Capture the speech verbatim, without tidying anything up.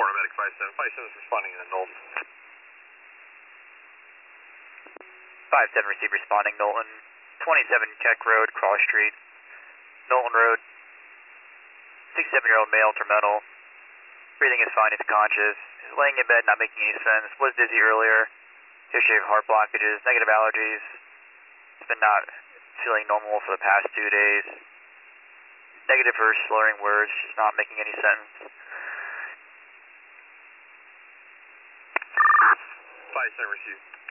four, medic five seven. five seven is responding to Knowlton. five seven receive responding Knowlton. twenty-seven Keck Road, Cross Street. Knowlton Road. sixty-seven-year-old male, terminal. Breathing is fine, he's conscious. He's laying in bed, not making any sense. Was dizzy earlier. History of heart blockages, negative allergies. He's been not feeling normal for the past two days. Negative for slurring words, just not making any sense. five seven received.